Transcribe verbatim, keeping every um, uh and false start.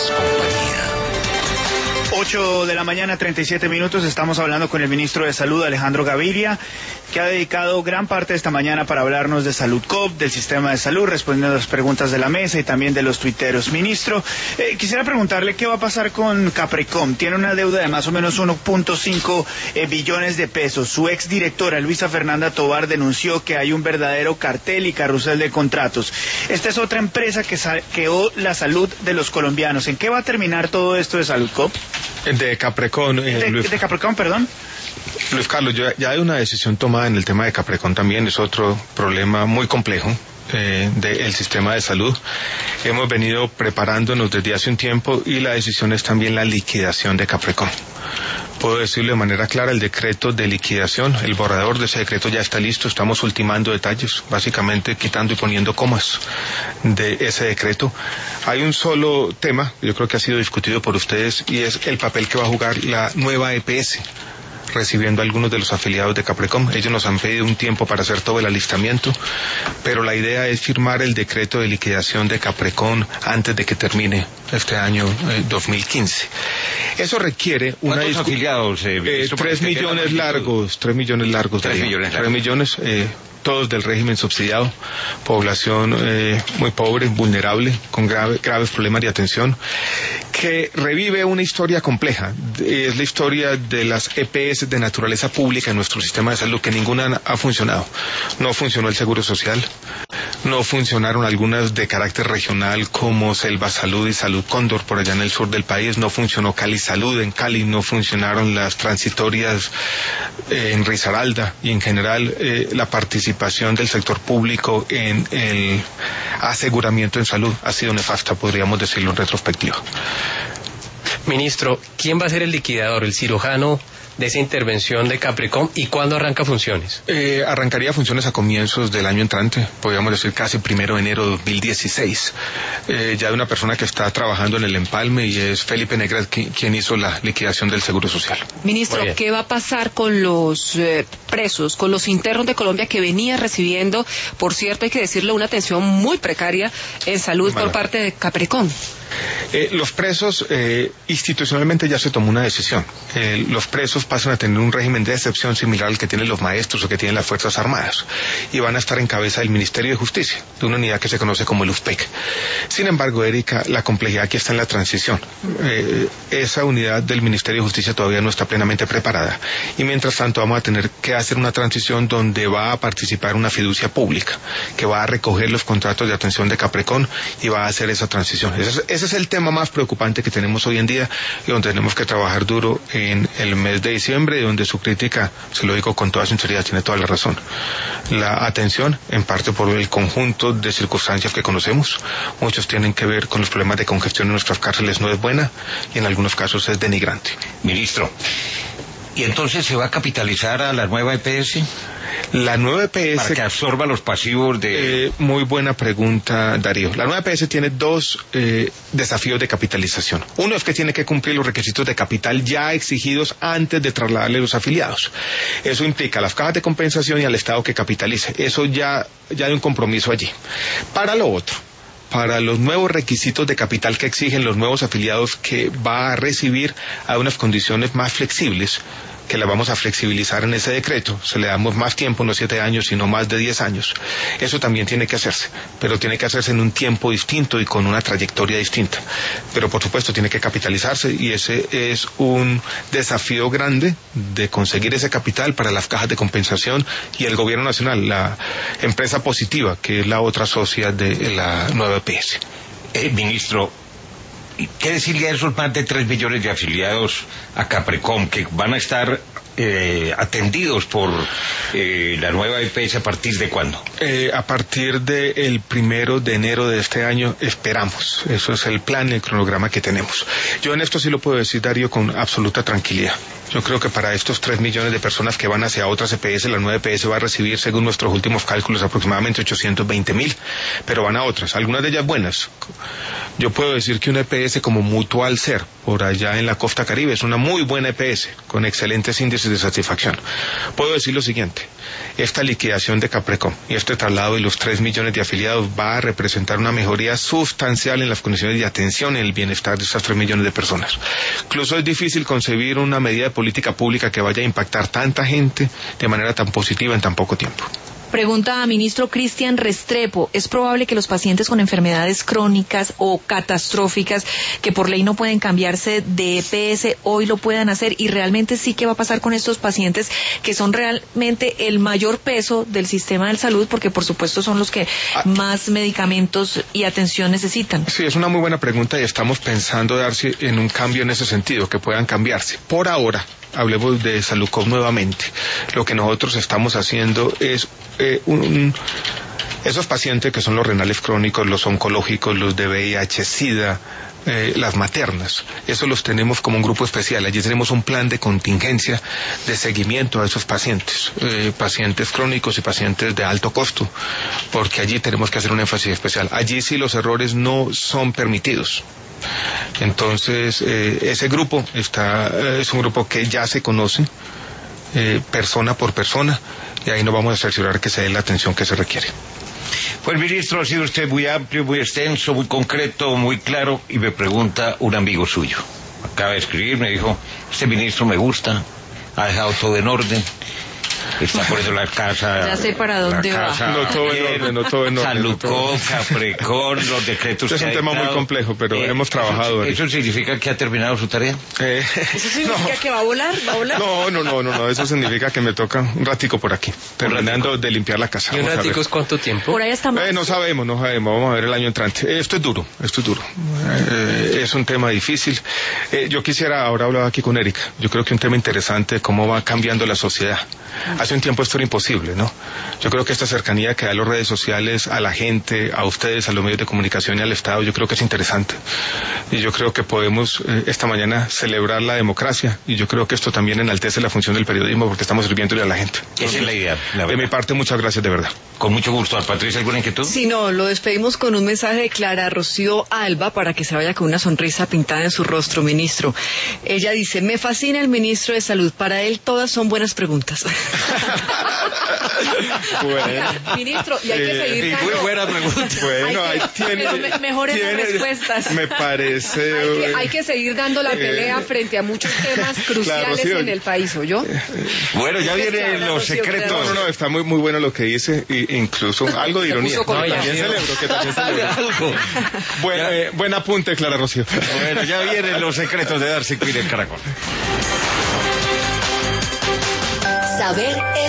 compañía. ocho de la mañana, treinta y siete minutos, estamos hablando con el ministro de Salud, Alejandro Gaviria, que ha dedicado gran parte de esta mañana para hablarnos de Saludcop, del sistema de salud, respondiendo a las preguntas de la mesa y también de los tuiteros. Ministro, eh, quisiera preguntarle qué va a pasar con Caprecom. Tiene una deuda de más o menos uno punto cinco eh, billones de pesos. Su exdirectora, Luisa Fernanda Tovar, denunció que hay un verdadero cartel y carrusel de contratos. Esta es otra empresa que saqueó la salud de los colombianos. ¿En qué va a terminar todo esto de Saludcop? De Caprecom, eh, de, Luis, de Caprecom, perdón. Luis Carlos, ya, ya hay una decisión tomada en el tema de Caprecom también, es otro problema muy complejo eh, del sistema de salud. Hemos venido preparándonos desde hace un tiempo y la decisión es también la liquidación de Caprecom. Puedo decirlo de manera clara, el decreto de liquidación, el borrador de ese decreto ya está listo, estamos ultimando detalles, básicamente quitando y poniendo comas de ese decreto. Hay un solo tema, yo creo que ha sido discutido por ustedes, y es el papel que va a jugar la nueva E P S, recibiendo a algunos de los afiliados de Caprecom. Ellos nos han pedido un tiempo para hacer todo el alistamiento, pero la idea es firmar el decreto de liquidación de Caprecom antes de que termine este año eh, dos mil quince. Eso requiere una... ¿Cuántos afiliados? Eh, eh, tres millones largos, tres millones largos. Tres millones largos. Tres millones, eh, todos del régimen subsidiado, población eh, muy pobre, vulnerable, con grave, graves problemas de atención, que revive una historia compleja. Es la historia de las E P S de naturaleza pública en nuestro sistema de salud, que ninguna ha funcionado. No funcionó el Seguro Social, no funcionaron algunas de carácter regional como Selva Salud y Salud Cóndor por allá en el sur del país, no funcionó Cali Salud en Cali, no funcionaron las transitorias eh, en Risaralda, y en general eh, la participación del sector público en el aseguramiento en salud ha sido nefasta, podríamos decirlo en retrospectiva. Ministro, ¿quién va a ser el liquidador, el cirujano de esa intervención de Caprecom, y cuándo arranca funciones? Eh, arrancaría funciones a comienzos del año entrante, podríamos decir casi primero de enero de dos mil dieciséis. Eh, ya de una persona que está trabajando en el empalme, y es Felipe Negra quien, quien hizo la liquidación del Seguro Social. Ministro, ¿qué va a pasar con los eh, presos, con los internos de Colombia que venía recibiendo, por cierto, hay que decirlo, una atención muy precaria en salud por parte de Caprecom? Eh, los presos, eh, institucionalmente ya se tomó una decisión. Eh, los presos pasan a tener un régimen de excepción similar al que tienen los maestros o que tienen las Fuerzas Armadas, y van a estar en cabeza del Ministerio de Justicia, de una unidad que se conoce como el U F P E C. Sin embargo, Erika, la complejidad aquí está en la transición. Eh, esa unidad del Ministerio de Justicia todavía no está plenamente preparada, y mientras tanto vamos a tener que hacer una transición donde va a participar una fiducia pública, que va a recoger los contratos de atención de Caprecom y va a hacer esa transición. Ese es, ese es el tema más preocupante que tenemos hoy en día, y donde tenemos que trabajar duro en el mes de diciembre, y donde su crítica, se lo digo con toda sinceridad, tiene toda la razón. La atención, en parte por el conjunto de circunstancias que conocemos, muchos tienen que ver con los problemas de congestión en nuestras cárceles, no es buena, y en algunos casos es denigrante. Ministro, ¿y entonces se va a capitalizar a la nueva E P S? La nueva E P S... Para que absorba los pasivos de... Eh, muy buena pregunta, Darío. La nueva E P S tiene dos eh, desafíos de capitalización. Uno es que tiene que cumplir los requisitos de capital ya exigidos antes de trasladarle los afiliados. Eso implica a las cajas de compensación y al Estado que capitalice. Eso ya, ya hay un compromiso allí. Para lo otro, para los nuevos requisitos de capital que exigen los nuevos afiliados que va a recibir a unas condiciones más flexibles, que la vamos a flexibilizar en ese decreto, se le damos más tiempo, no siete años, sino más de diez años. Eso también tiene que hacerse, pero tiene que hacerse en un tiempo distinto y con una trayectoria distinta. Pero por supuesto tiene que capitalizarse, y ese es un desafío grande de conseguir ese capital para las cajas de compensación y el gobierno nacional, la empresa Positiva, que es la otra socia de la nueva E P S. Eh, ministro, ¿qué decirle a esos más de tres millones de afiliados a Caprecom que van a estar eh, atendidos por eh, la nueva E P S a partir de cuándo? Eh, a partir del primero de enero de este año esperamos. Eso es el plan y el cronograma que tenemos. Yo en esto sí lo puedo decir, Darío, con absoluta tranquilidad. Yo creo que para estos tres millones de personas que van hacia otras E P S, la nueva E P S va a recibir, según nuestros últimos cálculos, aproximadamente ochocientos veinte mil, pero van a otras, algunas de ellas buenas. Yo puedo decir que una E P S como Mutual Ser, por allá en la costa caribe, es una muy buena E P S, con excelentes índices de satisfacción. Puedo decir lo siguiente, esta liquidación de Caprecom y este traslado de los tres millones de afiliados va a representar una mejoría sustancial en las condiciones de atención y el bienestar de estas tres millones de personas. Incluso es difícil concebir una medida de política pública que vaya a impactar tanta gente de manera tan positiva en tan poco tiempo. Pregunta a ministro Cristian Restrepo, ¿es probable que los pacientes con enfermedades crónicas o catastróficas que por ley no pueden cambiarse de E P S hoy lo puedan hacer? Y realmente sí, ¿qué va a pasar con estos pacientes que son realmente el mayor peso del sistema de salud? Porque por supuesto son los que más medicamentos y atención necesitan. Sí, es una muy buena pregunta y estamos pensando darse en un cambio en ese sentido, que puedan cambiarse. Por ahora, hablemos de Saludcop nuevamente. Lo que nosotros estamos haciendo es eh, un, esos pacientes que son los renales crónicos, los oncológicos, los de V I H, SIDA, eh, las maternas, eso los tenemos como un grupo especial. Allí tenemos un plan de contingencia de seguimiento a esos pacientes, eh, pacientes crónicos y pacientes de alto costo, porque allí tenemos que hacer un énfasis especial. Allí sí los errores no son permitidos. Entonces, eh, ese grupo está, eh, es un grupo que ya se conoce, eh, persona por persona, y ahí nos vamos a cerciorar que se dé la atención que se requiere. Pues, ministro, ha sido usted muy amplio, muy extenso, muy concreto, muy claro, y me pregunta un amigo suyo. Acaba de escribir, me dijo, este ministro me gusta, ha dejado todo en orden. Está poniendo la casa. Ya sé para dónde va. No todo en orden, no todo en orden. Saludcop, Caprecom, los decretos. Es un tema muy complejo, pero eh, hemos trabajado. ¿Eso, ¿Eso significa que ha terminado su tarea? Eh, ¿Eso significa no. que va a volar? ¿Va a volar? No, no, no, no, no, eso significa que me toca un ratico por aquí, terminando de limpiar la casa. ¿Y un ratico es cuánto tiempo? Por ahí estamos. Eh, no sabemos, no sabemos, vamos a ver el año entrante. Esto es duro, esto es duro. Eh, es un tema difícil. Eh, yo quisiera, ahora hablar aquí con Erika, yo creo que un tema interesante, cómo va cambiando la sociedad. Hace un tiempo esto era imposible, ¿no? Yo creo que esta cercanía que da las redes sociales a la gente, a ustedes, a los medios de comunicación y al Estado, yo creo que es interesante. Y yo creo que podemos eh, esta mañana celebrar la democracia, y yo creo que esto también enaltece la función del periodismo, porque estamos sirviéndole a la gente. Esa es la idea, la de mi parte, muchas gracias de verdad. Con mucho gusto. Patricia, ¿alguna inquietud? Sí, no, lo despedimos con un mensaje de Clara Rocío Alba para que se vaya con una sonrisa pintada en su rostro, ministro. Ella dice, me fascina el ministro de Salud, para él todas son buenas preguntas. Bueno. Ministro, y hay que seguir eh, dando... Muy buena pregunta. Bueno, ahí tiene... Pero me, mejores tiene, las respuestas. Me parece... Hay que, hay que seguir dando la pelea eh, frente a muchos temas cruciales claro, sí, en el país, ¿oyó? Bueno, ya vienen los secretos. No, no, no, está muy, muy bueno lo que dice, e incluso algo de ironía. puso No, con- también celebro, que también celebro. Algo. Buen, eh, buen apunte, Clara Rocío. Bueno, ya vienen los secretos de Darcy Quinn en Caracol. Saber